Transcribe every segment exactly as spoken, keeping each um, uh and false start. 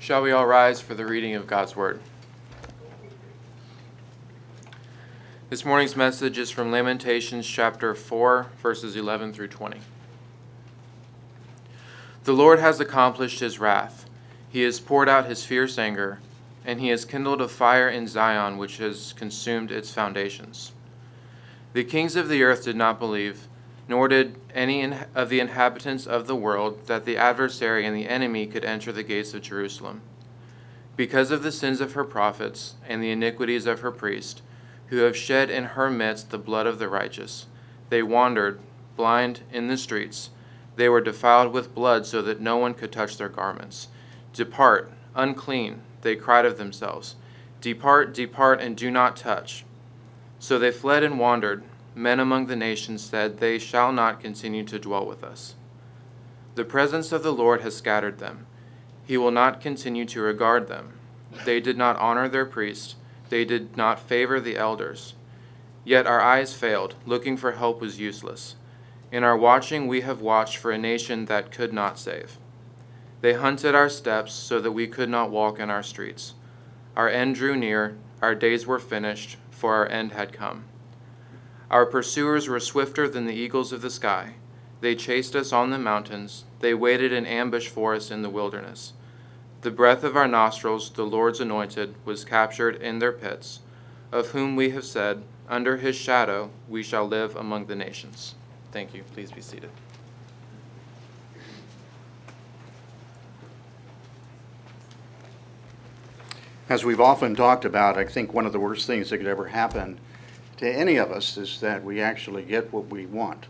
Shall we all rise for the reading of God's Word? This morning's message is from Lamentations chapter four, verses eleven through twenty. The Lord has accomplished his wrath. He has poured out his fierce anger, and he has kindled a fire in Zion which has consumed its foundations. The kings of the earth did not believe, nor did any of the inhabitants of the world, that the adversary and the enemy could enter the gates of Jerusalem. Because of the sins of her prophets and the iniquities of her priests, who have shed in her midst the blood of the righteous, they wandered, blind, in the streets. They were defiled with blood so that no one could touch their garments. Depart, unclean, they cried of themselves. Depart, depart, and do not touch. So they fled and wandered. Men among the nations said, they shall not continue to dwell with us. The presence of the Lord has scattered them. He will not continue to regard them. They did not honor their priests. They did not favor the elders. Yet our eyes failed. Looking for help was useless. In our watching we have watched for a nation that could not save. They hunted our steps so that we could not walk in our streets. Our end drew near. Our days were finished, for our end had come. Our pursuers were swifter than the eagles of the sky. They chased us on the mountains. They waited in ambush for us in the wilderness. The breath of our nostrils, the Lord's anointed, was captured in their pits, of whom we have said, under his shadow we shall live among the nations. Thank you. Please be seated. As we've often talked about, I think one of the worst things that could ever happen to any of us is that we actually get what we want.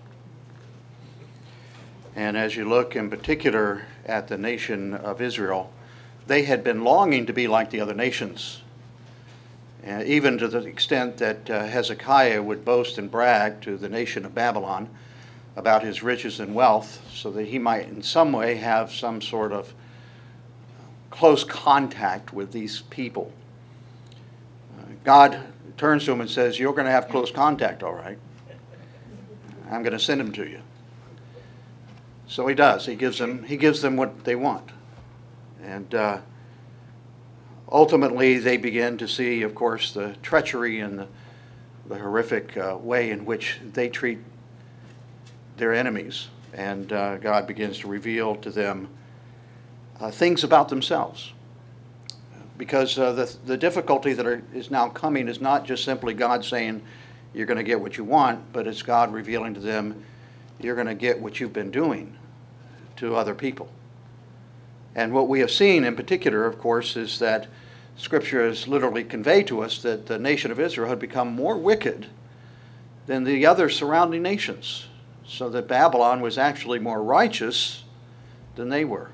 And as you look in particular at the nation of Israel, they had been longing to be like the other nations, uh, even to the extent that uh, Hezekiah would boast and brag to the nation of Babylon about his riches and wealth, so that he might in some way have some sort of close contact with these people. Uh, God turns to him and says, you're going to have close contact, all right. I'm going to send him to you. So he does. He gives them, he gives them what they want. And uh, ultimately they begin to see, of course, the treachery and the, the horrific uh, way in which they treat their enemies. And uh, God begins to reveal to them uh, things about themselves. Because uh, the, the difficulty that are, is now coming is not just simply God saying, you're going to get what you want, but it's God revealing to them, you're going to get what you've been doing to other people. And what we have seen in particular, of course, is that Scripture has literally conveyed to us that the nation of Israel had become more wicked than the other surrounding nations, so that Babylon was actually more righteous than they were.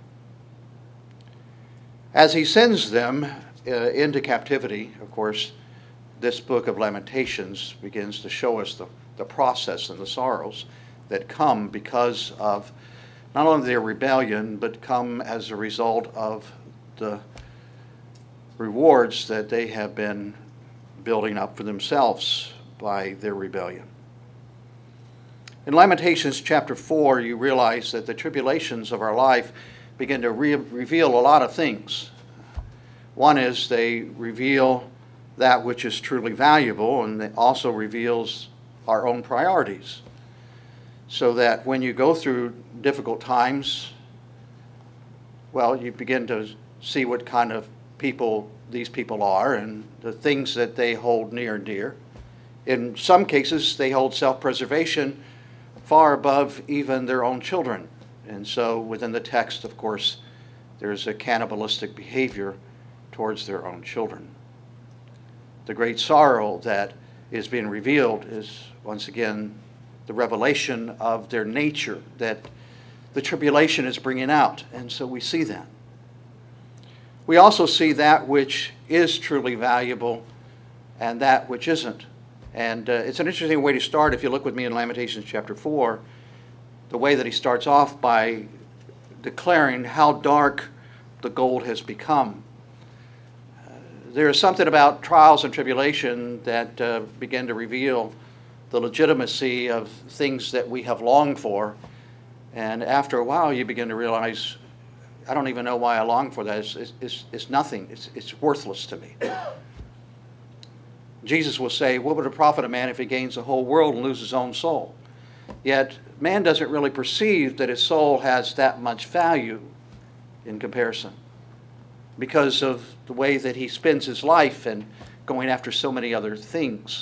As he sends them uh, into captivity, of course, this book of Lamentations begins to show us the, the process and the sorrows that come because of not only their rebellion, but come as a result of the rewards that they have been building up for themselves by their rebellion. In Lamentations chapter four, you realize that the tribulations of our life begin to re- reveal a lot of things. One is they reveal that which is truly valuable, and it also reveals our own priorities. So that when you go through difficult times, well, you begin to see what kind of people these people are and the things that they hold near and dear. In some cases, they hold self-preservation far above even their own children. And so within the text, of course, there's a cannibalistic behavior towards their own children. The great sorrow that is being revealed is, once again, the revelation of their nature that the tribulation is bringing out. And so we see that. We also see that which is truly valuable and that which isn't. And uh, it's an interesting way to start. If you look with me in Lamentations chapter four, the way that he starts off by declaring how dark the gold has become. Uh, there is something about trials and tribulation that uh, begin to reveal the legitimacy of things that we have longed for. And after a while, you begin to realize I don't even know why I long for that. It's, it's, it's, it's nothing. It's, it's worthless to me. Jesus will say, what would it profit a man if he gains the whole world and loses his own soul? Yet, man doesn't really perceive that his soul has that much value in comparison because of the way that he spends his life and going after so many other things.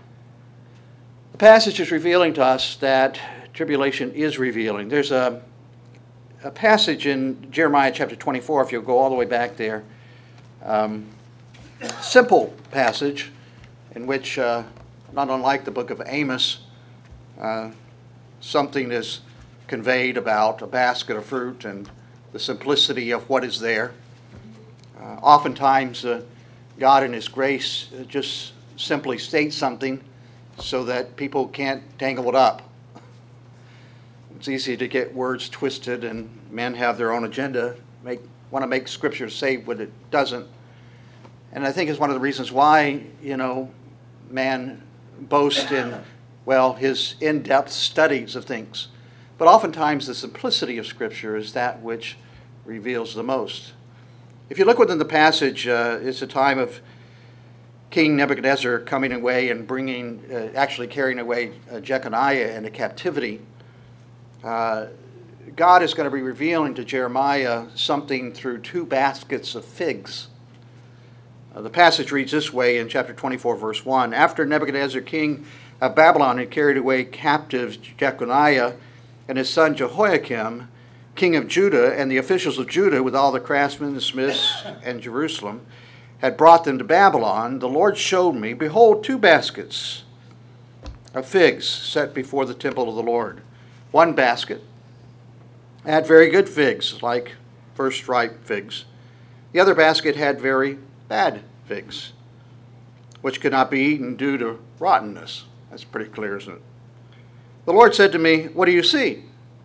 The passage is revealing to us that tribulation is revealing. There's a, a passage in Jeremiah chapter twenty-four, if you'll go all the way back there, um, simple passage in which, uh, not unlike the book of Amos, uh, something is conveyed about a basket of fruit and the simplicity of what is there. Uh, oftentimes, uh, God in His grace uh, just simply states something so that people can't tangle it up. It's easy to get words twisted, and men have their own agenda, make, want to make Scripture say what it doesn't. And I think it's one of the reasons why, you know, man boasts in, well, his in-depth studies of things. But oftentimes the simplicity of Scripture is that which reveals the most. If you look within the passage, uh, it's a time of King Nebuchadnezzar coming away and bringing, uh, actually carrying away uh, Jeconiah into captivity. Uh, God is going to be revealing to Jeremiah something through two baskets of figs. Uh, the passage reads this way in chapter twenty-four, verse one. After Nebuchadnezzar, king of Babylon, had carried away captives Jeconiah and his son Jehoiakim, king of Judah, and the officials of Judah with all the craftsmen, the smiths, and Jerusalem, had brought them to Babylon, the Lord showed me, behold, two baskets of figs set before the temple of the Lord. One basket had very good figs, like first ripe figs. The other basket had very bad figs, which could not be eaten due to rottenness. That's pretty clear, isn't it? The Lord said to me, what do you see?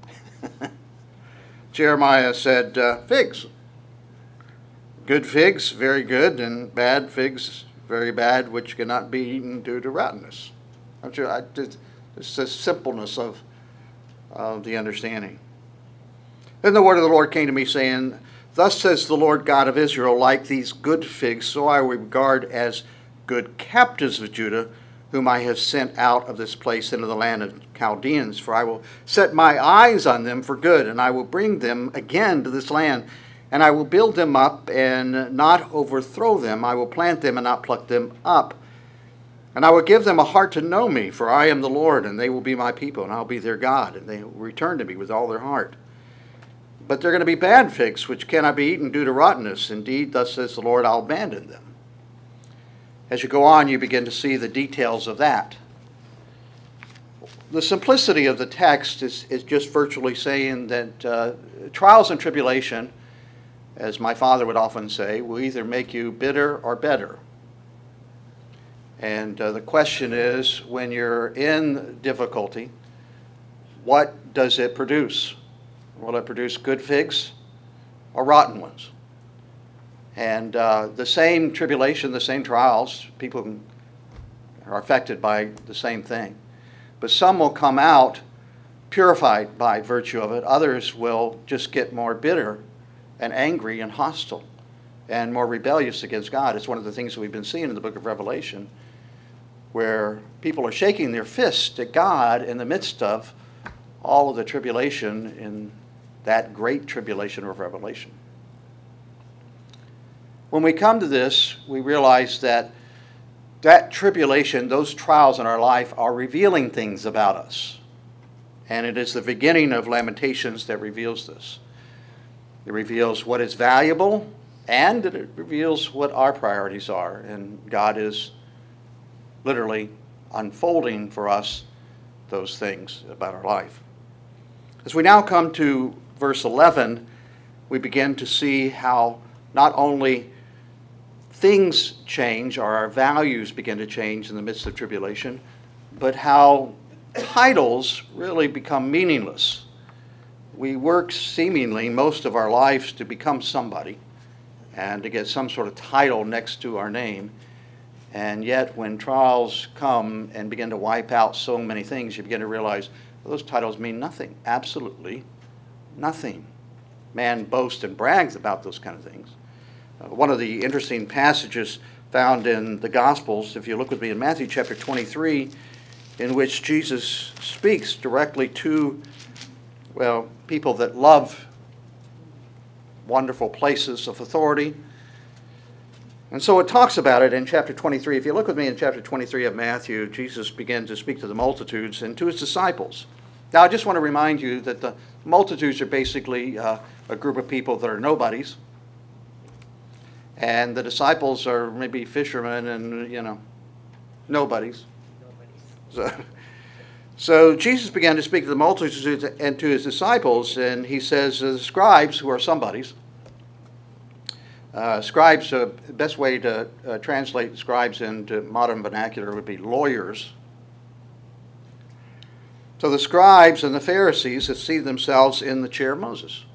Jeremiah said, uh, figs. Good figs, very good, and bad figs, very bad, which cannot be eaten due to rottenness. I'm sure I did, it's the simpleness of, of the understanding. Then the word of the Lord came to me, saying, thus says the Lord God of Israel, like these good figs, so I will regard as good captives of Judah, whom I have sent out of this place into the land of Chaldeans. For I will set my eyes on them for good, and I will bring them again to this land. And I will build them up and not overthrow them. I will plant them and not pluck them up. And I will give them a heart to know me, for I am the Lord, and they will be my people, and I will be their God, and they will return to me with all their heart. But they're going to be bad figs, which cannot be eaten due to rottenness. Indeed, thus says the Lord, I'll abandon them. As you go on, you begin to see the details of that. The simplicity of the text is, is just virtually saying that uh, trials and tribulation, as my father would often say, will either make you bitter or better. And uh, the question is, when you're in difficulty, what does it produce? Will it produce good figs or rotten ones? And uh, the same tribulation, the same trials, people are affected by the same thing. But some will come out purified by virtue of it. Others will just get more bitter and angry and hostile and more rebellious against God. It's one of the things that we've been seeing in the book of Revelation, where people are shaking their fist at God in the midst of all of the tribulation in that great tribulation of Revelation. When we come to this, we realize that that tribulation, those trials in our life, are revealing things about us. And it is the beginning of Lamentations that reveals this. It reveals what is valuable, and it reveals what our priorities are. And God is literally unfolding for us those things about our life. As we now come to verse eleven, we begin to see how not only things change, or our values begin to change in the midst of tribulation, but how titles really become meaningless. We work seemingly most of our lives to become somebody and to get some sort of title next to our name. And yet when trials come and begin to wipe out so many things, you begin to realize, well, those titles mean nothing. Absolutely nothing. man boasts and brags about those kind of things. Uh, one of the interesting passages found in the Gospels, if you look with me in Matthew chapter twenty-three, in which Jesus speaks directly to, well, people that love wonderful places of authority. And so it talks about it in chapter twenty-three. If you look with me in chapter twenty-three of Matthew, Jesus began to speak to the multitudes and to his disciples. Now, I just want to remind you that the multitudes are basically uh, a group of people that are nobodies. And the disciples are maybe fishermen and, you know, nobodies. Nobodies. So, so Jesus began to speak to the multitudes and to his disciples, and he says, the scribes, who are somebodies, uh, scribes, uh, the best way to uh, translate scribes into modern vernacular would be lawyers. So the scribes and the Pharisees have seen themselves in the chair of Moses.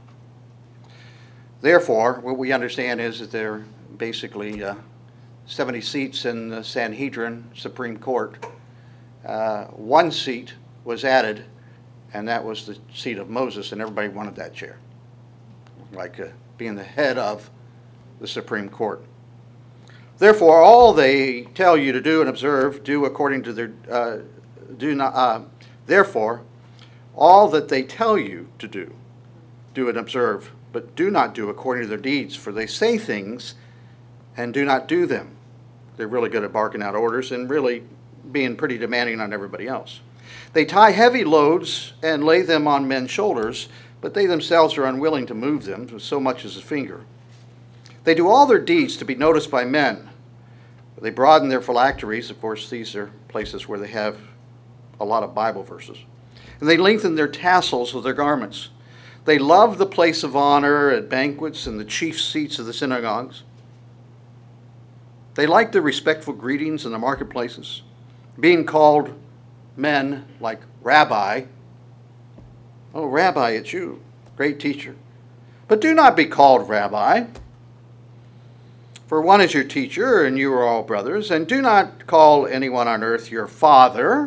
Therefore, what we understand is that there are basically uh, seventy seats in the Sanhedrin Supreme Court. Uh, one seat was added, and that was the seat of Moses, and everybody wanted that chair, like uh, being the head of the Supreme Court. Therefore, all they tell you to do and observe, do according to their uh, do not. Uh, therefore, all that they tell you to do, do and observe, but do not do according to their deeds, for they say things and do not do them. They're really good at barking out orders and really being pretty demanding on everybody else. They tie heavy loads and lay them on men's shoulders, but they themselves are unwilling to move them so much as a finger. They do all their deeds to be noticed by men. They broaden their phylacteries. Of course, these are places where they have a lot of Bible verses. And they lengthen their tassels of their garments. They love the place of honor at banquets and the chief seats of the synagogues. They like the respectful greetings in the marketplaces, being called men like Rabbi. Oh, Rabbi, it's you, great teacher. But do not be called Rabbi, for one is your teacher, and you are all brothers. And do not call anyone on earth your father,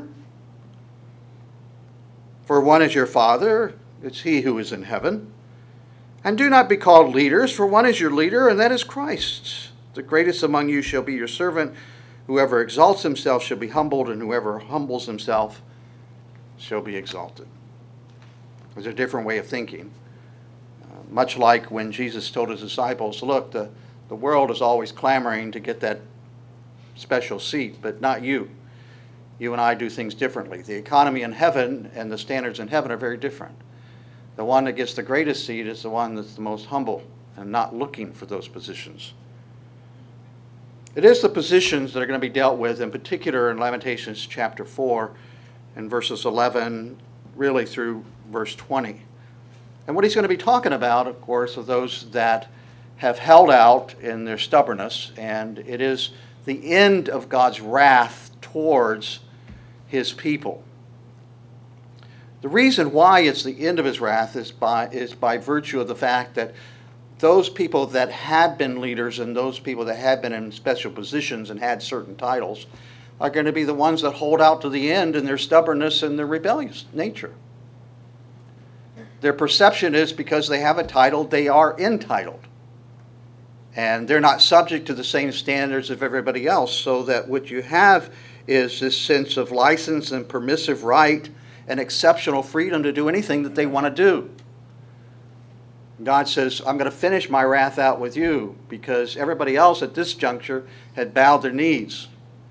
for one is your Father, it's he who is in heaven. And do not be called leaders, for one is your leader, and that is Christ. The greatest among you shall be your servant. Whoever exalts himself shall be humbled, and whoever humbles himself shall be exalted. There's a different way of thinking. Uh, much like when Jesus told his disciples, look, the, the world is always clamoring to get that special seat, but not you. You and I do things differently. The economy in heaven and the standards in heaven are very different. The one that gets the greatest seat is the one that's the most humble and not looking for those positions. It is the positions that are going to be dealt with, in particular in Lamentations chapter four and verses eleven, really through verse twenty. And what he's going to be talking about, of course, are those that have held out in their stubbornness, and it is the end of God's wrath towards his people. The reason why it's the end of his wrath is by, is by virtue of the fact that those people that had been leaders and those people that had been in special positions and had certain titles are going to be the ones that hold out to the end in their stubbornness and their rebellious nature. Their perception is because they have a title, they are entitled. And they're not subject to the same standards of everybody else, so that what you have is this sense of license and permissive right and exceptional freedom to do anything that they want to do. God says, I'm going to finish my wrath out with you because everybody else at this juncture had bowed their knees.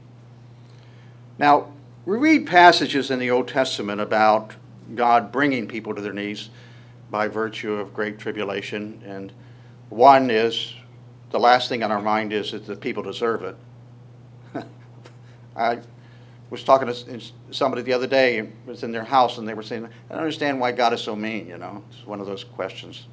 Now, we read passages in the Old Testament about God bringing people to their knees by virtue of great tribulation, and one is, the last thing on our mind is that the people deserve it. I was talking to somebody the other day, it was in their house, and they were saying, I don't understand why God is so mean, you know. It's one of those questions.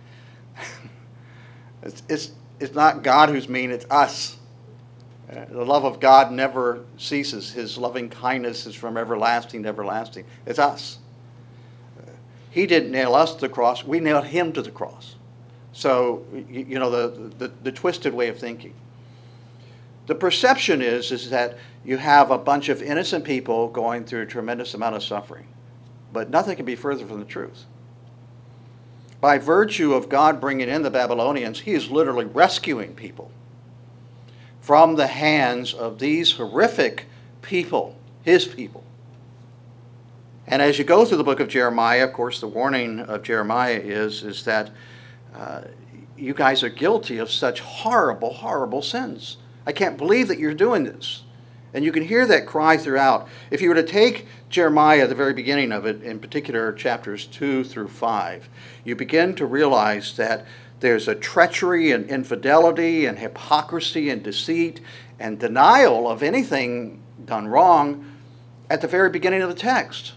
it's, it's, it's not God who's mean, it's us. Uh, the love of God never ceases. His loving kindness is from everlasting to everlasting. It's us. Uh, he didn't nail us to the cross, we nailed him to the cross. So, you, you know, the, the, the twisted way of thinking. The perception is, is that you have a bunch of innocent people going through a tremendous amount of suffering. But nothing can be further from the truth. The by virtue of God bringing in the Babylonians, he is literally rescuing people from the hands of these horrific people, his people. And as you go through the book of Jeremiah, of course, the warning of Jeremiah is, is that uh, you guys are guilty of such horrible, horrible sins. I can't believe that you're doing this. And you can hear that cry throughout. If you were to take Jeremiah, the very beginning of it, in particular chapters two through five, you begin to realize that there's a treachery and infidelity and hypocrisy and deceit and denial of anything done wrong at the very beginning of the text.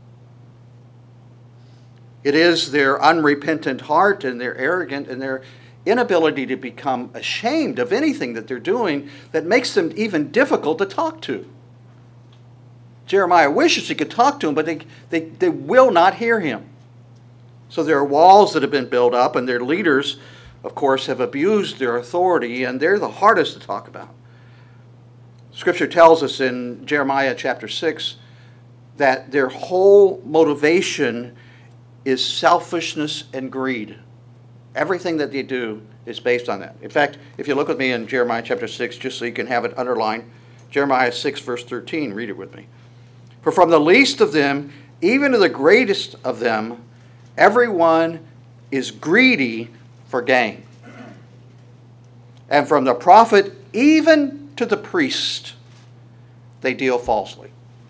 It is their unrepentant heart and their arrogant and their inability to become ashamed of anything that they're doing that makes them even difficult to talk to. Jeremiah wishes he could talk to them, but they, they, they will not hear him. So there are walls that have been built up, and their leaders, of course, have abused their authority, and they're the hardest to talk about. Scripture tells us in Jeremiah chapter six that their whole motivation is selfishness and greed. Everything that they do is based on that. In fact, if you look with me in Jeremiah chapter six, just so you can have it underlined, Jeremiah six, verse thirteen, read it with me. For from the least of them, even to the greatest of them, everyone is greedy for gain. And from the prophet even to the priest, they deal falsely.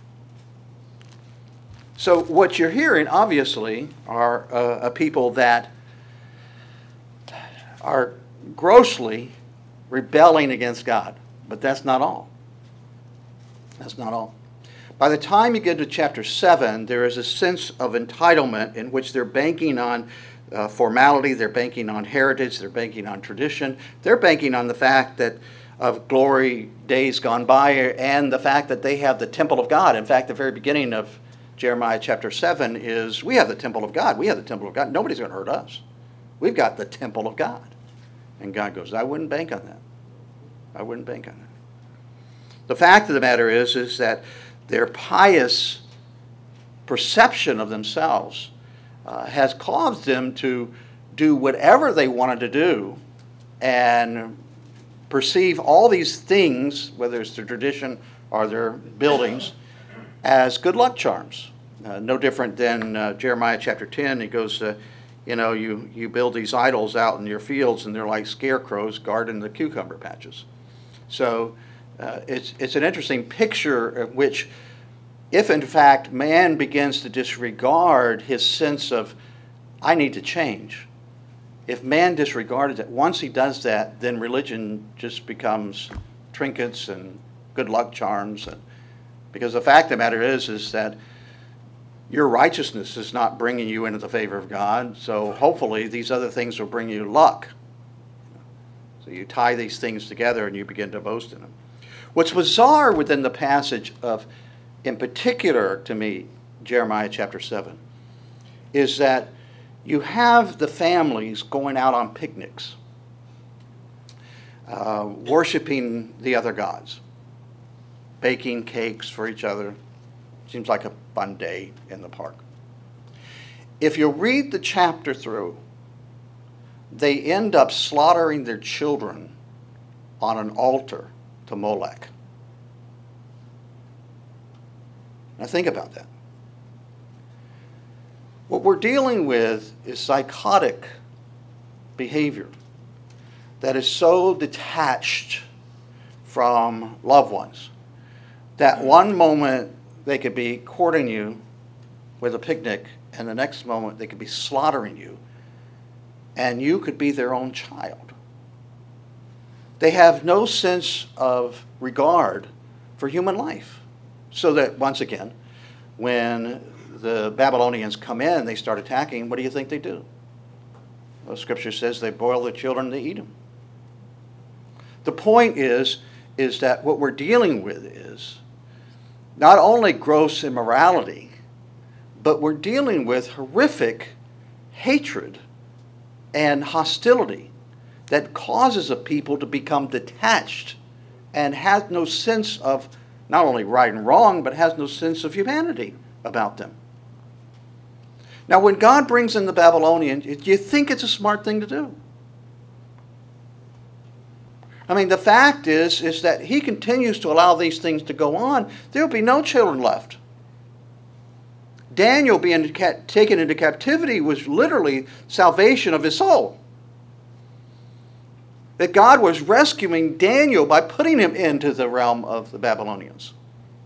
So what you're hearing, obviously, are uh, a people that are grossly rebelling against God. But that's not all. That's not all. By the time you get to chapter seven, there is a sense of entitlement in which they're banking on uh, formality, they're banking on heritage, they're banking on tradition, they're banking on the fact that of glory days gone by and the fact that they have the temple of God. In fact, the very beginning of Jeremiah chapter seven is, we have the temple of God. We have the temple of God. Nobody's going to hurt us. We've got the temple of God. And God goes, I wouldn't bank on that. I wouldn't bank on that. The fact of the matter is, is that their pious perception of themselves uh, has caused them to do whatever they wanted to do and perceive all these things, whether it's their tradition or their buildings, as good luck charms. Uh, no different than uh, Jeremiah chapter ten. He goes, uh, you know, you, you build these idols out in your fields and they're like scarecrows guarding the cucumber patches. So uh, it's, it's an interesting picture of which, if in fact man begins to disregard his sense of, I need to change, if man disregarded it, once he does that, then religion just becomes trinkets and good luck charms. And because the fact of the matter is, is that your righteousness is not bringing you into the favor of God, so hopefully these other things will bring you luck. So you tie these things together and you begin to boast in them. What's bizarre within the passage of, in particular to me, Jeremiah chapter seven, is that you have the families going out on picnics, uh, worshiping the other gods, baking cakes for each other. Seems like a fun day in the park. If you read the chapter through, they end up slaughtering their children on an altar to Molech. Now think about that. What we're dealing with is psychotic behavior that is so detached from loved ones that one moment they could be courting you with a picnic and the next moment they could be slaughtering you and you could be their own child. They have no sense of regard for human life. So that once again, when the Babylonians come in, they start attacking, what do you think they do? Well, Scripture says they boil their children and they eat them. The point is, is that what we're dealing with is not only gross immorality, but we're dealing with horrific hatred and hostility that causes a people to become detached and has no sense of not only right and wrong, but has no sense of humanity about them. Now, when God brings in the Babylonians, do you think it's a smart thing to do? I mean, the fact is, is that he continues to allow these things to go on. There will be no children left. Daniel being taken into captivity was literally salvation of his soul. That God was rescuing Daniel by putting him into the realm of the Babylonians.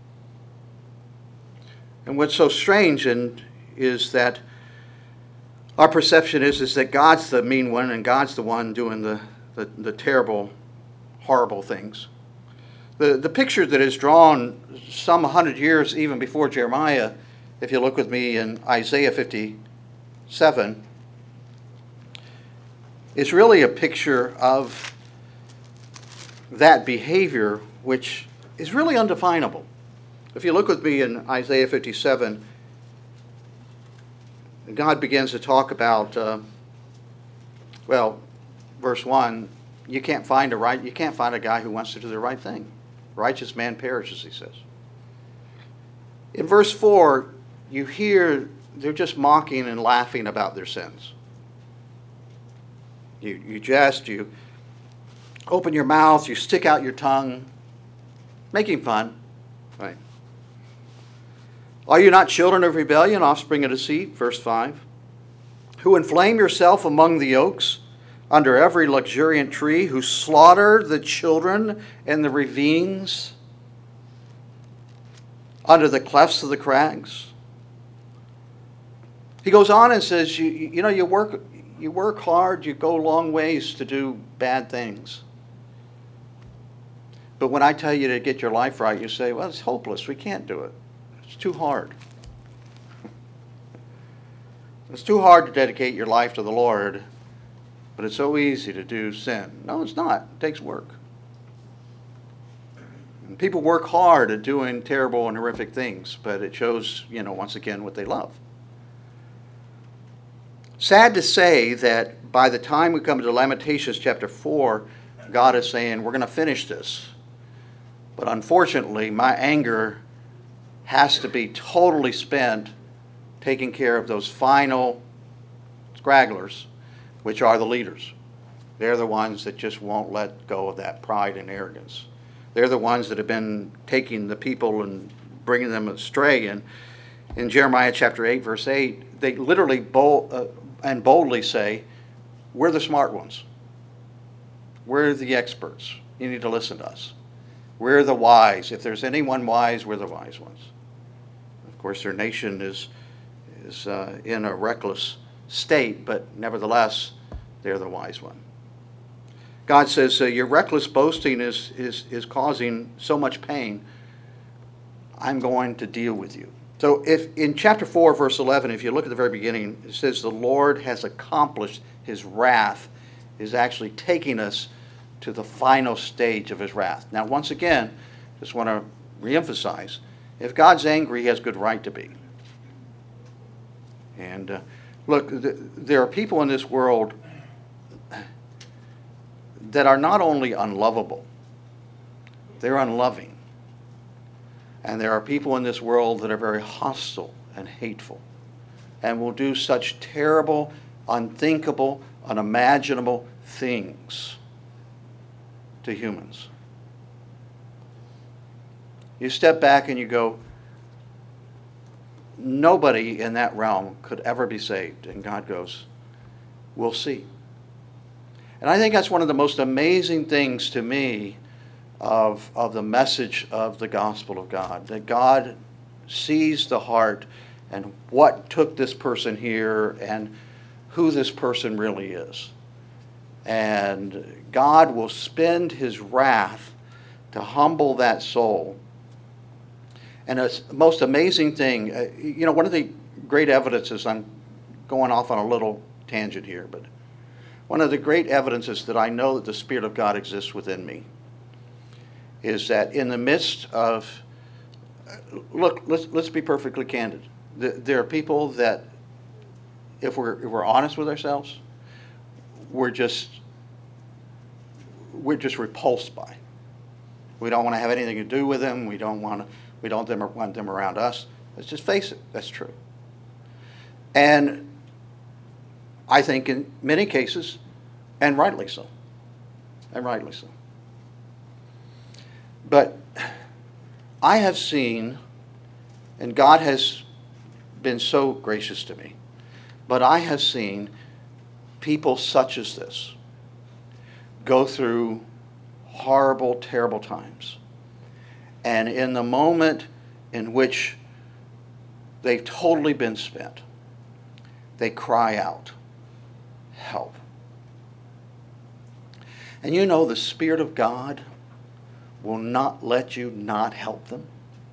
And what's so strange and is that our perception is, is that God's the mean one and God's the one doing the, the, the terrible, horrible things. The, the picture that is drawn some hundred years even before Jeremiah, if you look with me in Isaiah fifty-seven, is really a picture of that behavior which is really undefinable. If you look with me in Isaiah fifty-seven, God begins to talk about, uh, well, verse one, you can't find a right, you can't find a guy who wants to do the right thing. Righteous man perishes, he says. In verse four, you hear they're just mocking and laughing about their sins. You, you jest, you open your mouth, you stick out your tongue, making fun, right? Are you not children of rebellion, offspring of deceit? Verse five. Who inflame yourself among the oaks, under every luxuriant tree, who slaughter the children in the ravines, under the clefts of the crags. He goes on and says, you, you know, you work, you work hard, you go long ways to do bad things. But when I tell you to get your life right, you say, well, it's hopeless. We can't do it. It's too hard. It's too hard to dedicate your life to the Lord, but it's so easy to do sin. No, it's not. It takes work. And people work hard at doing terrible and horrific things, but it shows, you know, once again, what they love. Sad to say that by the time we come to Lamentations chapter four, God is saying, we're going to finish this. But unfortunately, my anger has to be totally spent taking care of those final stragglers, which are the leaders. They're the ones that just won't let go of that pride and arrogance. They're the ones that have been taking the people and bringing them astray. And in Jeremiah chapter eight, verse eight, they literally bold, uh, and boldly say, we're the smart ones. We're the experts. You need to listen to us. We're the wise. If there's anyone wise, we're the wise ones. Of course, their nation is, is uh, in a reckless state, but nevertheless, they're the wise one. God says, uh, your reckless boasting is, is, is causing so much pain. I'm going to deal with you. So if in chapter four, verse eleven, if you look at the very beginning, it says the Lord has accomplished his wrath, is actually taking us to the final stage of his wrath. Now, once again, just want to reemphasize, if God's angry, he has good right to be. And uh, look, th- there are people in this world that are not only unlovable, they're unloving. And there are people in this world that are very hostile and hateful and will do such terrible, unthinkable, unimaginable things to humans. You step back and you go, nobody in that realm could ever be saved. And God goes, we'll see. And I think that's one of the most amazing things to me of, of the message of the gospel of God, that God sees the heart and what took this person here and who this person really is. And God will spend his wrath to humble that soul. And it's the most amazing thing, uh, you know, one of the great evidences, I'm going off on a little tangent here, but one of the great evidences that I know that the Spirit of God exists within me is that in the midst of, look, let's, let's be perfectly candid. There are people that, if we're, if we're honest with ourselves, we're just, we're just repulsed by. We don't want to have anything to do with them. We don't want to, we don't them, want them around us. Let's just face it, that's true. And I think in many cases, and rightly so, and rightly so. But I have seen, and God has been so gracious to me, but I have seen people such as this go through horrible, terrible times. And in the moment in which they've totally been spent, they cry out, help. And you know, the Spirit of God will not let you not help them.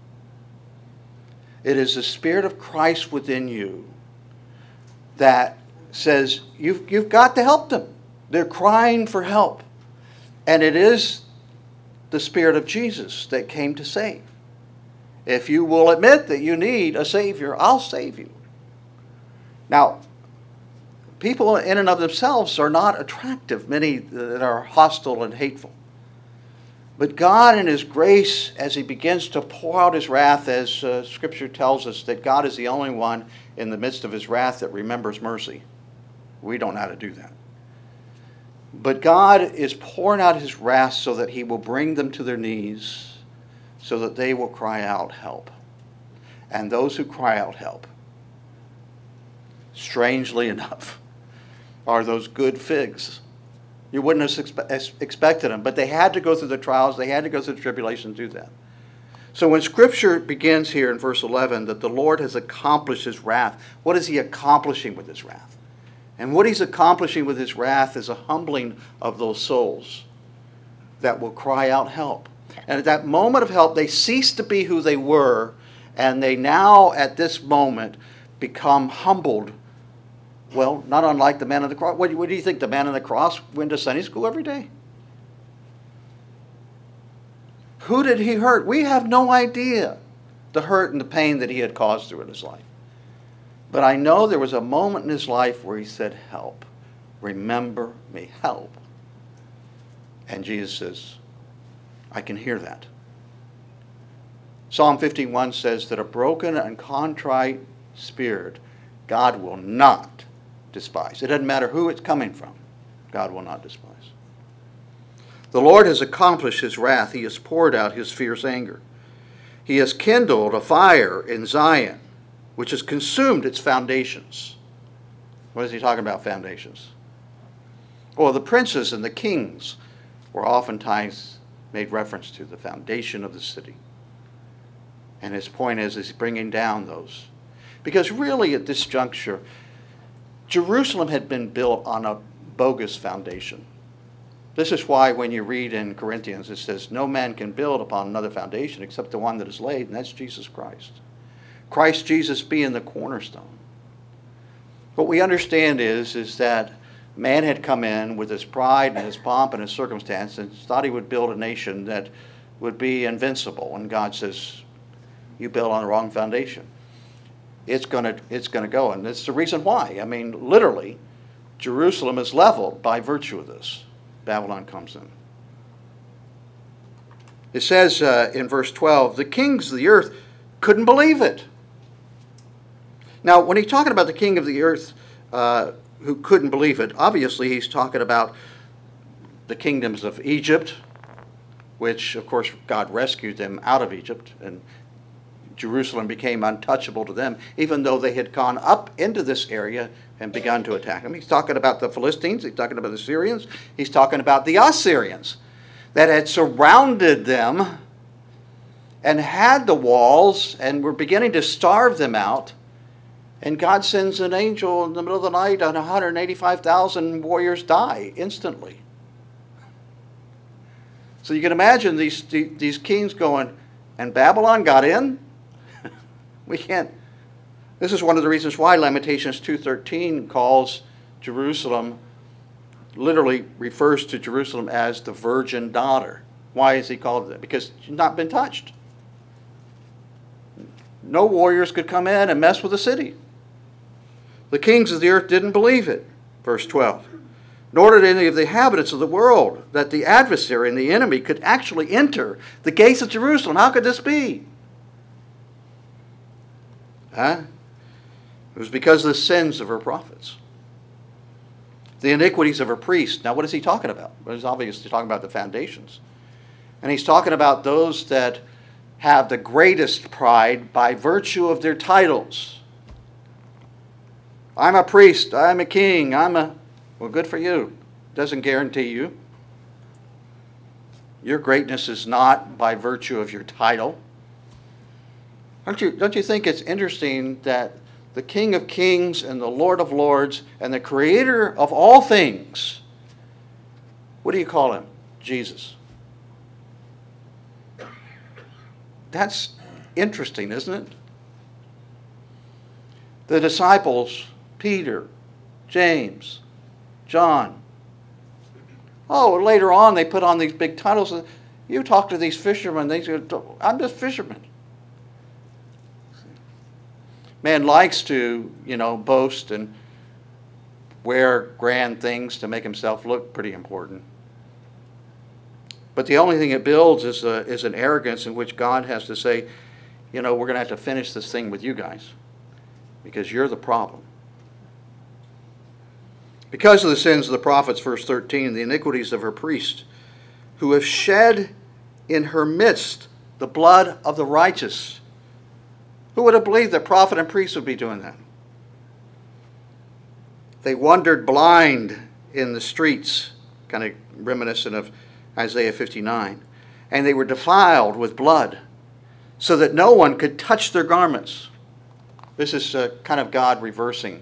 It is the Spirit of Christ within you that says, you've, you've got to help them. They're crying for help. And it is the Spirit of Jesus that came to save. If you will admit that you need a Savior, I'll save you. Now, people in and of themselves are not attractive, many that are hostile and hateful. But God in His grace, as He begins to pour out His wrath, as uh, Scripture tells us that God is the only one in the midst of His wrath that remembers mercy. We don't know how to do that. But God is pouring out His wrath so that He will bring them to their knees, so that they will cry out, help. And those who cry out, help, strangely enough, are those good figs. You wouldn't have expe- expected them, but they had to go through the trials, they had to go through the tribulation to do that. So when Scripture begins here in verse eleven that the Lord has accomplished His wrath, what is He accomplishing with His wrath? And what He's accomplishing with His wrath is a humbling of those souls that will cry out help. And at that moment of help, they cease to be who they were, and they now, at this moment, become humbled. Well, not unlike the man on the cross. What, what do you think? The man on the cross went to Sunday school every day? Who did He hurt? We have no idea the hurt and the pain that He had caused through in His life. But I know there was a moment in His life where He said, help. Remember me. Help. And Jesus says, I can hear that. Psalm fifty-one says that a broken and contrite spirit God will not despise. It doesn't matter who it's coming from. God will not despise. The Lord has accomplished His wrath. He has poured out His fierce anger. He has kindled a fire in Zion, which has consumed its foundations. What is He talking about, foundations? Well, the princes and the kings were oftentimes made reference to the foundation of the city. And his point is, is bringing down those. Because really at this juncture, Jerusalem had been built on a bogus foundation. This is why when you read in Corinthians, it says, no man can build upon another foundation except the one that is laid, and that's Jesus Christ. Christ Jesus being the cornerstone. What we understand is, is that man had come in with his pride and his pomp and his circumstance and thought he would build a nation that would be invincible. And God says, you built on the wrong foundation. It's going to it's going to go. And it's the reason why. I mean, literally, Jerusalem is leveled by virtue of this. Babylon comes in. It says uh, in verse twelve, the kings of the earth couldn't believe it. Now, when he's talking about the king of the earth uh, who couldn't believe it, obviously he's talking about the kingdoms of Egypt, which, of course, God rescued them out of Egypt, and Jerusalem became untouchable to them, even though they had gone up into this area and begun to attack them. He's talking about the Philistines, he's talking about the Syrians, he's talking about the Assyrians that had surrounded them and had the walls and were beginning to starve them out. And God sends an angel in the middle of the night and one hundred eighty-five thousand warriors die instantly. So you can imagine these, these kings going, and Babylon got in? We can't. This is one of the reasons why Lamentations two thirteen calls Jerusalem, literally refers to Jerusalem as the virgin daughter. Why is he called that? Because she's not been touched. No warriors could come in and mess with the city. The kings of the earth didn't believe it. Verse twelve. Nor did any of the inhabitants of the world, that the adversary and the enemy could actually enter the gates of Jerusalem. How could this be? Huh? It was because of the sins of her prophets, the iniquities of her priests. Now, what is he talking about? Well, he's obviously talking about the foundations. And he's talking about those that have the greatest pride by virtue of their titles. I'm a priest, I'm a king, I'm a... Well, good for you. Doesn't guarantee you. Your greatness is not by virtue of your title. Don't you, don't you think it's interesting that the King of Kings and the Lord of Lords and the Creator of all things, what do you call him? Jesus. That's interesting, isn't it? The disciples, Peter, James, John. Oh, later on they put on these big titles. You talk to these fishermen, they say, I'm just fisherman. Man likes to, you know, boast and wear grand things to make himself look pretty important. But the only thing it builds is, a, is an arrogance in which God has to say, you know, we're going to have to finish this thing with you guys because you're the problem. Because of the sins of the prophets, verse thirteen, the iniquities of her priests, who have shed in her midst the blood of the righteous. Who would have believed that prophet and priest would be doing that? They wandered blind in the streets, kind of reminiscent of Isaiah fifty-nine. And they were defiled with blood, so that no one could touch their garments. This is uh, kind of God reversing.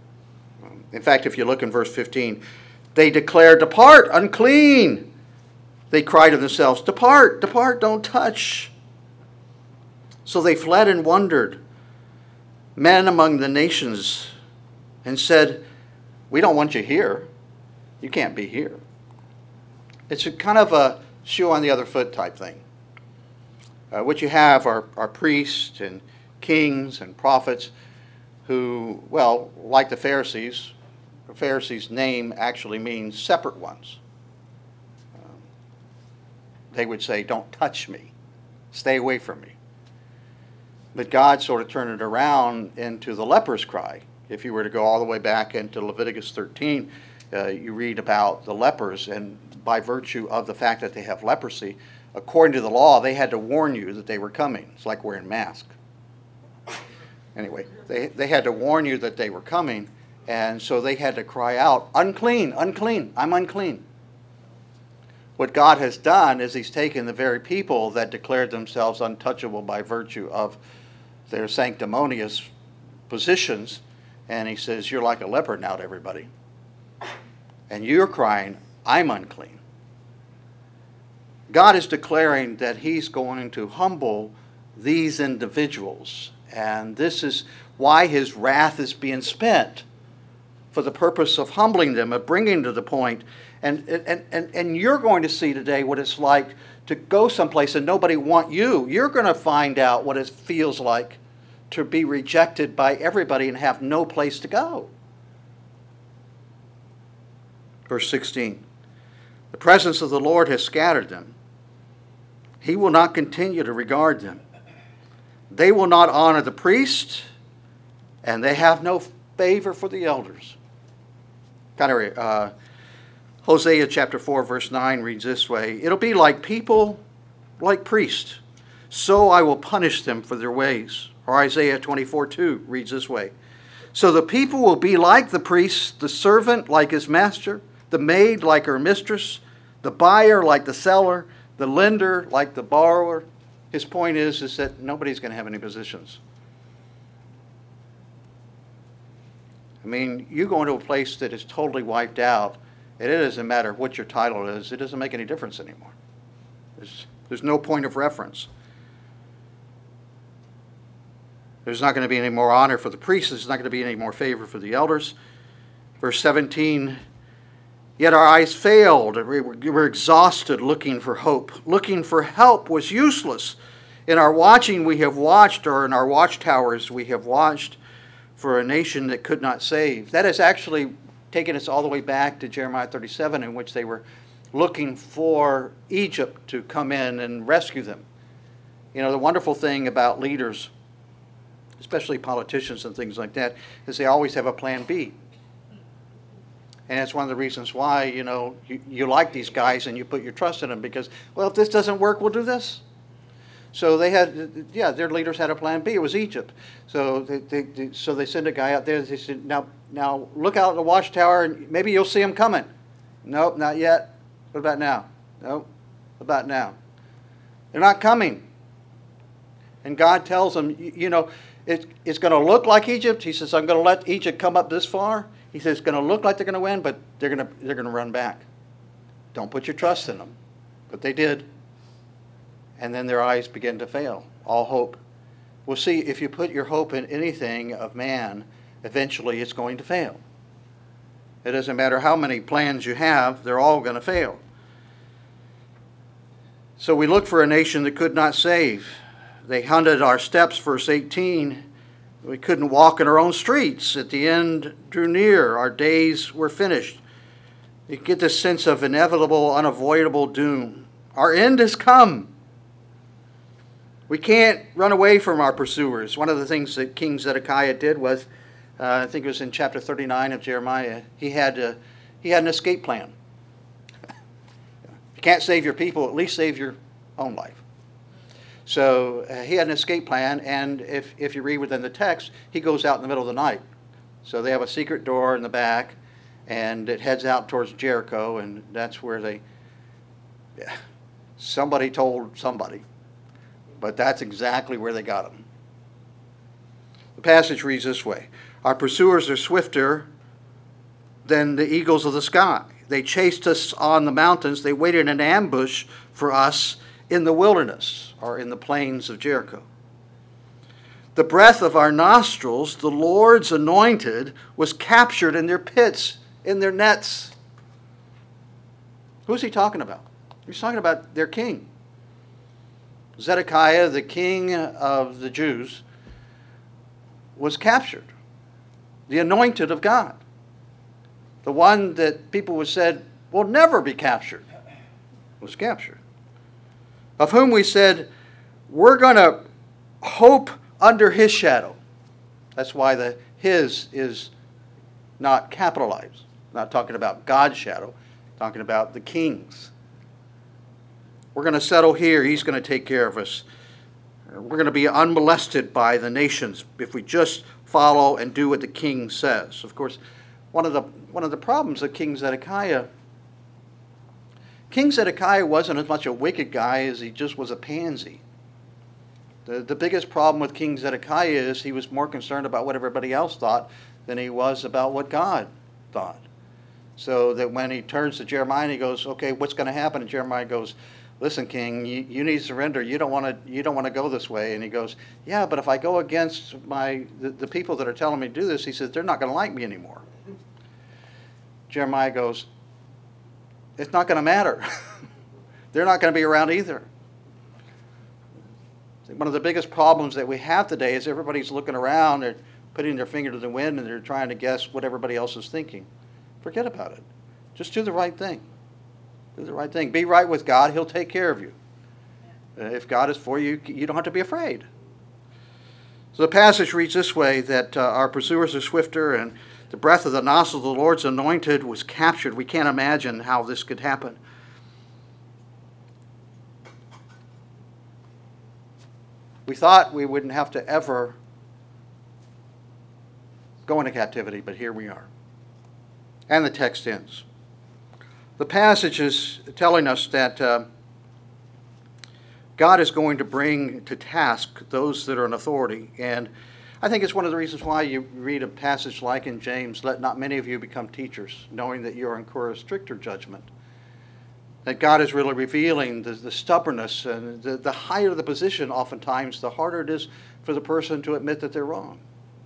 In fact, if you look in verse fifteen, they declared, depart, unclean. They cried to themselves, depart, depart, don't touch. So they fled and wandered, men among the nations, and said, we don't want you here. You can't be here. It's a kind of a shoe on the other foot type thing. Uh, what you have are, are priests and kings and prophets who, well, like the Pharisees, the Pharisees' name actually means separate ones. Um, they would say, don't touch me. Stay away from me. But God sort of turned it around into the leper's cry. If you were to go all the way back into Leviticus thirteen, uh, you read about the lepers, and by virtue of the fact that they have leprosy, according to the law, they had to warn you that they were coming. It's like wearing masks. Anyway, they, they had to warn you that they were coming, and so they had to cry out, unclean, unclean, I'm unclean. What God has done is he's taken the very people that declared themselves untouchable by virtue of their sanctimonious positions, and he says, you're like a leper now to everybody. And you're crying, I'm unclean. God is declaring that he's going to humble these individuals, and this is why his wrath is being spent, for the purpose of humbling them, of bringing to the point. And, and, and, and you're going to see today what it's like to go someplace and nobody want you. You're going to find out what it feels like to be rejected by everybody and have no place to go. Verse sixteen, the presence of the Lord has scattered them. He will not continue to regard them. They will not honor the priest, and they have no favor for the elders. Kind of, uh, Hosea chapter four, verse nine reads this way, it'll be like people, like priests, so I will punish them for their ways. Or Isaiah twenty-four, two reads this way, so the people will be like the priest, the servant like his master, the maid like her mistress, the buyer like the seller, the lender like the borrower. His point is, is that nobody's going to have any positions. I mean, you go into a place that is totally wiped out, and it doesn't matter what your title is, it doesn't make any difference anymore. There's, there's no point of reference. There's not going to be any more honor for the priests. There's not going to be any more favor for the elders. Verse seventeen, yet our eyes failed. We were exhausted looking for hope. Looking for help was useless. In our watching we have watched, or in our watchtowers we have watched for a nation that could not save. That has actually taken us all the way back to Jeremiah thirty-seven, in which they were looking for Egypt to come in and rescue them. You know, the wonderful thing about leaders especially politicians and things like that, is they always have a plan B. And it's one of the reasons why, you know, you, you like these guys and you put your trust in them because, well, if this doesn't work, we'll do this. So they had, yeah, their leaders had a plan B. It was Egypt. So they, they, they so they sent a guy out there. They said, now, now look out the watchtower and maybe you'll see him coming. Nope, not yet. What about now? Nope. What about now? They're not coming. And God tells them, you, you know, it, it's going to look like Egypt. He says, I'm going to let Egypt come up this far. He says, it's going to look like they're going to win, but they're going to, they're going to run back. Don't put your trust in them. But they did. And then their eyes began to fail. All hope. Well, see, if you put your hope in anything of man, eventually it's going to fail. It doesn't matter how many plans you have, they're all going to fail. So we look for a nation that could not save. They hunted our steps, verse eighteen. We couldn't walk in our own streets. At the end drew near. Our days were finished. You get this sense of inevitable, unavoidable doom. Our end has come. We can't run away from our pursuers. One of the things that King Zedekiah did was, uh, I think it was in chapter thirty-nine of Jeremiah, he had, a, he had an escape plan. If you can't save your people, at least save your own life. So uh, he had an escape plan, and if, if you read within the text, he goes out in the middle of the night. So they have a secret door in the back, and it heads out towards Jericho, and that's where they, yeah, somebody told somebody. But that's exactly where they got him. The passage reads this way. Our pursuers are swifter than the eagles of the sky. They chased us on the mountains. They waited in ambush for us in the wilderness, or in the plains of Jericho. The breath of our nostrils, the Lord's anointed, was captured in their pits, in their nets. Who's he talking about? He's talking about their king. Zedekiah, the king of the Jews, was captured. The anointed of God. The one that people would said will never be captured was captured. Of whom we said, we're going to hope under his shadow. That's why the his is not capitalized. Not talking about God's shadow, talking about the king's. We're going to settle here. He's going to take care of us. We're going to be unmolested by the nations if we just follow and do what the king says. Of course, one of the one of the problems of King Zedekiah, King Zedekiah wasn't as much a wicked guy as he just was a pansy. The, the biggest problem with King Zedekiah is he was more concerned about what everybody else thought than he was about what God thought. So that when he turns to Jeremiah and he goes, okay, what's going to happen? And Jeremiah goes, listen, King, you, you need to surrender. You don't want to you don't want to go this way. And he goes, yeah, but if I go against my the, the people that are telling me to do this, he says, they're not going to like me anymore. Jeremiah goes, it's not going to matter. They're not going to be around either. One of the biggest problems that we have today is everybody's looking around, they're putting their finger to the wind, and they're trying to guess what everybody else is thinking. Forget about it. Just do the right thing. Do the right thing. Be right with God. He'll take care of you. Uh, if God is for you, you don't have to be afraid. So the passage reads this way, that uh, our pursuers are swifter, and the breath of the nostril of the Lord's anointed was captured. We can't imagine how this could happen. We thought we wouldn't have to ever go into captivity, but here we are. And the text ends. The passage is telling us that uh, God is going to bring to task those that are in authority. And I think it's one of the reasons why you read a passage like in James, let not many of you become teachers, knowing that you are incur a stricter judgment. That God is really revealing the, the stubbornness and the, the higher the position, oftentimes, the harder it is for the person to admit that they're wrong.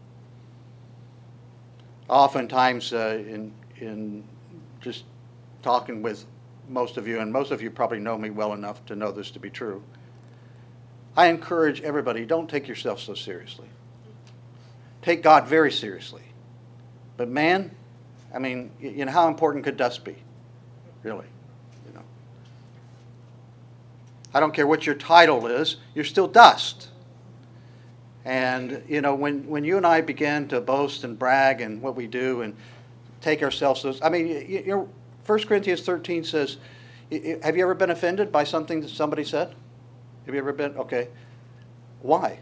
Oftentimes, uh, in in just talking with most of you, and most of you probably know me well enough to know this to be true, I encourage everybody, don't take yourself so seriously. Take God very seriously. But man, I mean, you know, how important could dust be? Really, you know. I don't care what your title is, you're still dust. And, you know, when, when you and I begin to boast and brag and what we do and take ourselves, I mean, you know, First Corinthians thirteen says, have you ever been offended by something that somebody said? Have you ever been? Okay. Why?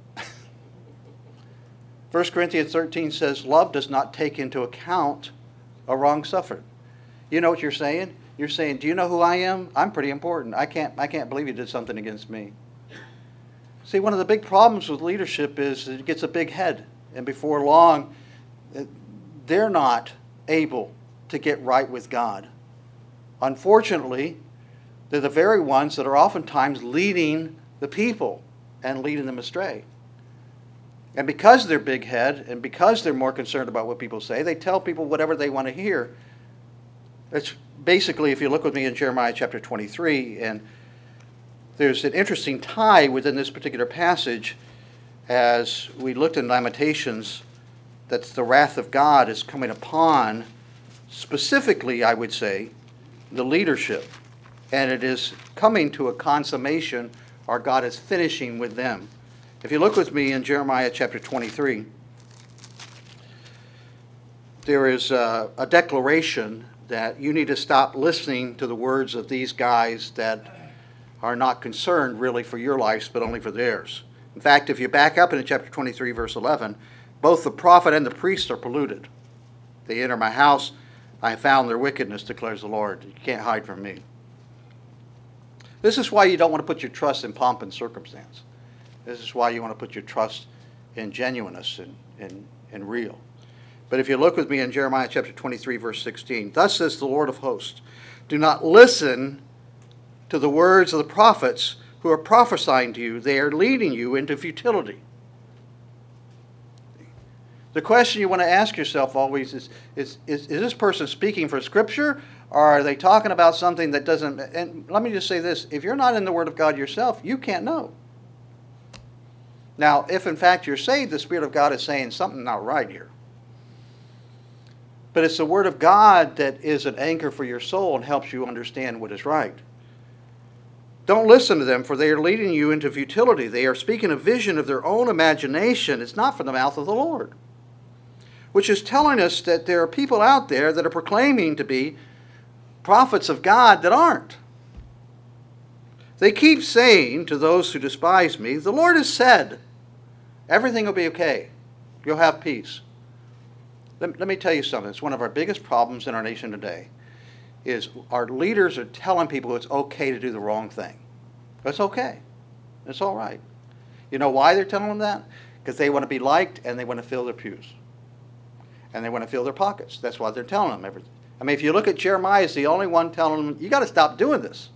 First Corinthians thirteen says, love does not take into account a wrong suffered. You know what you're saying? You're saying, do you know who I am? I'm pretty important. I can't, I can't believe you did something against me. See, one of the big problems with leadership is it gets a big head. And before long, they're not able to get right with God. Unfortunately, they're the very ones that are oftentimes leading the people and leading them astray. And because they're big head and because they're more concerned about what people say, they tell people whatever they want to hear. It's basically, if you look with me in Jeremiah chapter twenty-three, and there's an interesting tie within this particular passage as we looked in Lamentations that the wrath of God is coming upon, specifically, I would say, the leadership. And it is coming to a consummation, or God is finishing with them. If you look with me in Jeremiah chapter twenty-three, there is a, a declaration that you need to stop listening to the words of these guys that are not concerned really for your lives, but only for theirs. In fact, if you back up into chapter twenty-three, verse eleven, both the prophet and the priest are polluted. They enter my house, I have found their wickedness, declares the Lord. You can't hide from me. This is why you don't want to put your trust in pomp and circumstance. This is why you want to put your trust in genuineness and, and, and real. But if you look with me in Jeremiah chapter twenty-three, verse sixteen, thus says the Lord of hosts, do not listen to the words of the prophets who are prophesying to you. They are leading you into futility. The question you want to ask yourself always is, is, is, is this person speaking for Scripture, or are they talking about something that doesn't... And let me just say this. If you're not in the Word of God yourself, you can't know. Now, if in fact you're saved, the Spirit of God is saying something not right here. But it's the Word of God that is an anchor for your soul and helps you understand what is right. Don't listen to them, for they are leading you into futility. They are speaking a vision of their own imagination. It's not from the mouth of the Lord. Which is telling us that there are people out there that are proclaiming to be prophets of God that aren't. They keep saying to those who despise me, the Lord has said, everything will be okay. You'll have peace. Let, let me tell you something. It's one of our biggest problems in our nation today, is our leaders are telling people it's okay to do the wrong thing. It's okay. It's all right. You know why they're telling them that? Because they want to be liked and they want to fill their pews. And they want to fill their pockets. That's why they're telling them everything. I mean, if you look at Jeremiah, he's the only one telling them, you got to stop doing this.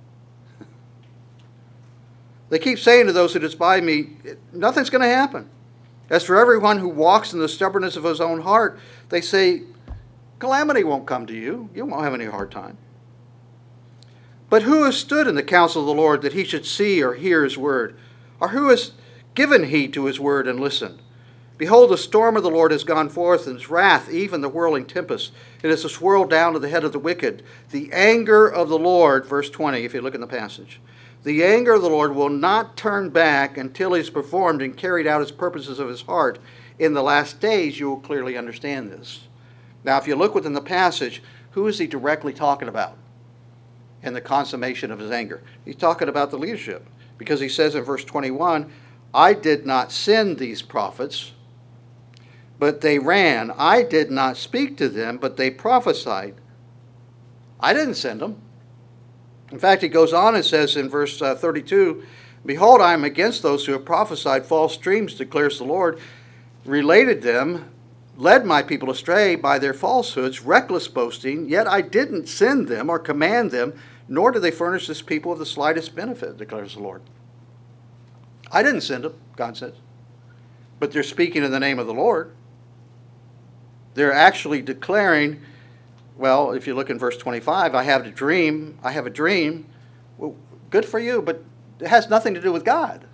They keep saying to those who despise me, nothing's going to happen. As for everyone who walks in the stubbornness of his own heart, they say, calamity won't come to you. You won't have any hard time. But who has stood in the counsel of the Lord that he should see or hear his word? Or who has given heed to his word and listened? Behold, the storm of the Lord has gone forth, and his wrath, even the whirling tempest. It is swirled down to the head of the wicked. The anger of the Lord, verse twenty, if you look in the passage. The anger of the Lord will not turn back until he's performed and carried out his purposes of his heart. In the last days, you will clearly understand this. Now, if you look within the passage, who is he directly talking about in the consummation of his anger? He's talking about the leadership, because he says in verse twenty-one, I did not send these prophets, but they ran. I did not speak to them, but they prophesied. I didn't send them. In fact, he goes on and says in verse uh, thirty-two, behold, I am against those who have prophesied false dreams, declares the Lord, related them, led my people astray by their falsehoods, reckless boasting, yet I didn't send them or command them, nor do they furnish this people with the slightest benefit, declares the Lord. I didn't send them, God says. But they're speaking in the name of the Lord. They're actually declaring, well, if you look in verse twenty-five, I have a dream, I have a dream. Well, good for you, but it has nothing to do with God.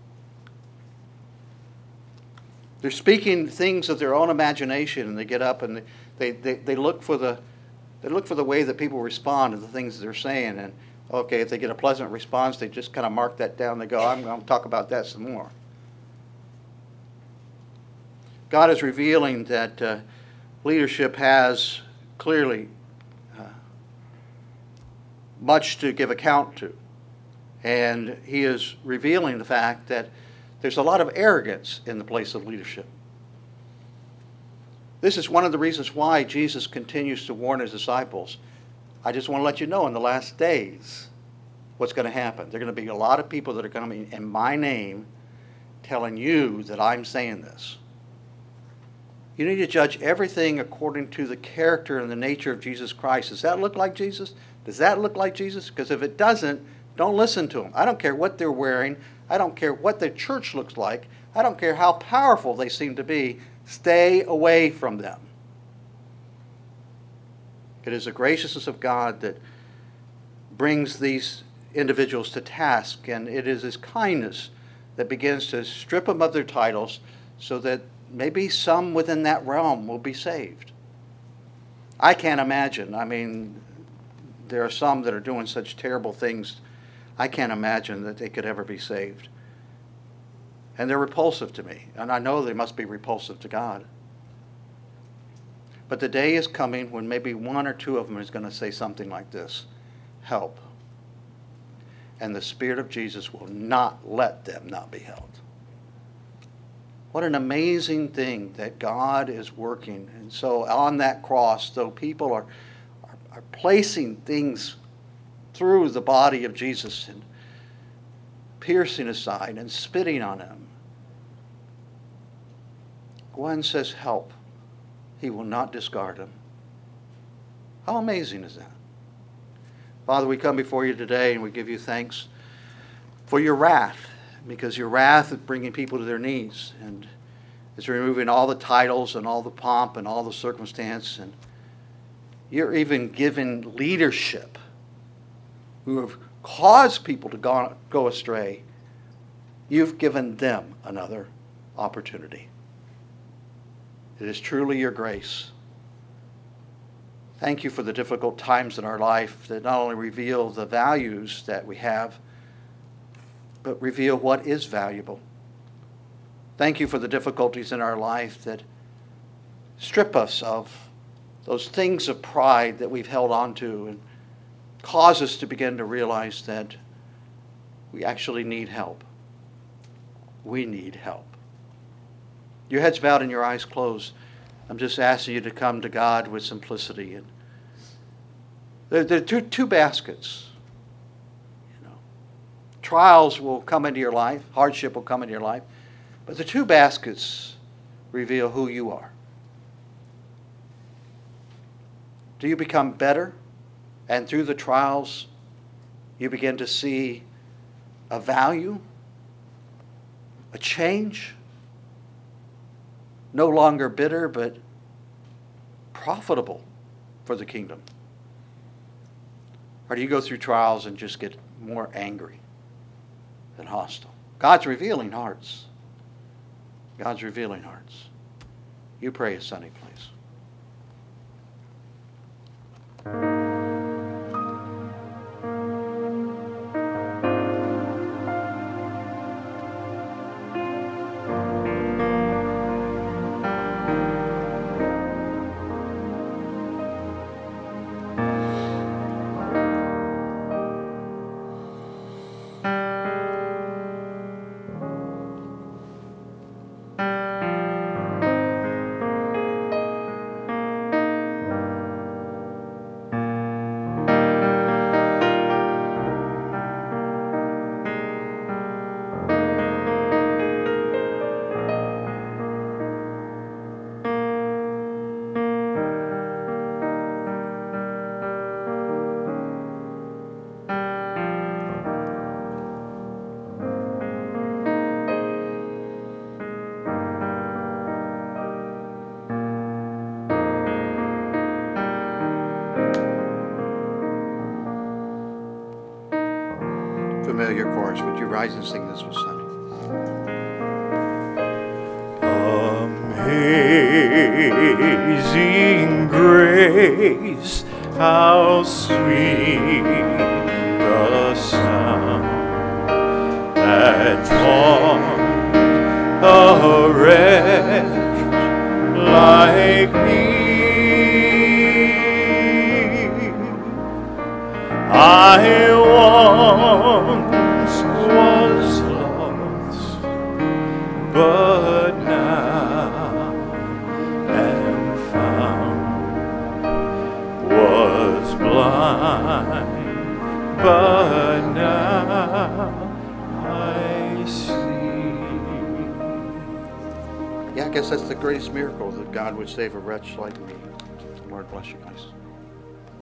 They're speaking things of their own imagination, and they get up and they, they, they look for the they look for the way that people respond to the things they're saying. And okay, if they get a pleasant response, they just kind of mark that down. They go, I'm going to talk about that some more. God is revealing that uh, leadership has clearly uh, much to give account to. And he is revealing the fact that there's a lot of arrogance in the place of leadership. This is one of the reasons why Jesus continues to warn his disciples. I just want to let you know in the last days what's going to happen. There are going to be a lot of people that are going to be in my name telling you that I'm saying this. You need to judge everything according to the character and the nature of Jesus Christ. Does that look like Jesus? Does that look like Jesus? Because if it doesn't, don't listen to them. I don't care what they're wearing. I don't care what their church looks like. I don't care how powerful they seem to be. Stay away from them. It is the graciousness of God that brings these individuals to task, and it is his kindness that begins to strip them of their titles so that maybe some within that realm will be saved. I can't imagine. I mean, there are some that are doing such terrible things. I can't imagine that they could ever be saved. And they're repulsive to me. And I know they must be repulsive to God. But the day is coming when maybe one or two of them is going to say something like this: help. And the Spirit of Jesus will not let them not be held. What an amazing thing that God is working. And so on that cross, though people are, are, are placing things through the body of Jesus and piercing his side and spitting on him, Gwen says, help. He will not discard him. How amazing is that? Father, we come before you today and we give you thanks for your wrath, because your wrath is bringing people to their knees and is removing all the titles and all the pomp and all the circumstance. And you're even giving leadership who have caused people to go, go astray. You've given them another opportunity. It is truly your grace. Thank you for the difficult times in our life that not only reveal the values that we have, but reveal what is valuable. Thank you for the difficulties in our life that strip us of those things of pride that we've held on to and cause us to begin to realize that we actually need help. We need help. Your head's bowed and your eyes closed. I'm just asking you to come to God with simplicity. And there, there are two, two baskets. You know, trials will come into your life. Hardship will come into your life. But the two baskets reveal who you are. Do you become better? And through the trials, you begin to see a value, a change? No longer bitter, but profitable for the kingdom? Or do you go through trials and just get more angry than hostile? God's revealing hearts. God's revealing hearts. You pray, Sonny, please. Familiar chorus. Would you rise and sing this with Sonny? Amazing grace, how sweet the sound that draws a wretch like me. I once was lost, but now am found. Was blind, but now I see. Yeah, I guess that's the greatest miracle, that God would save a wretch like me. Lord bless you guys.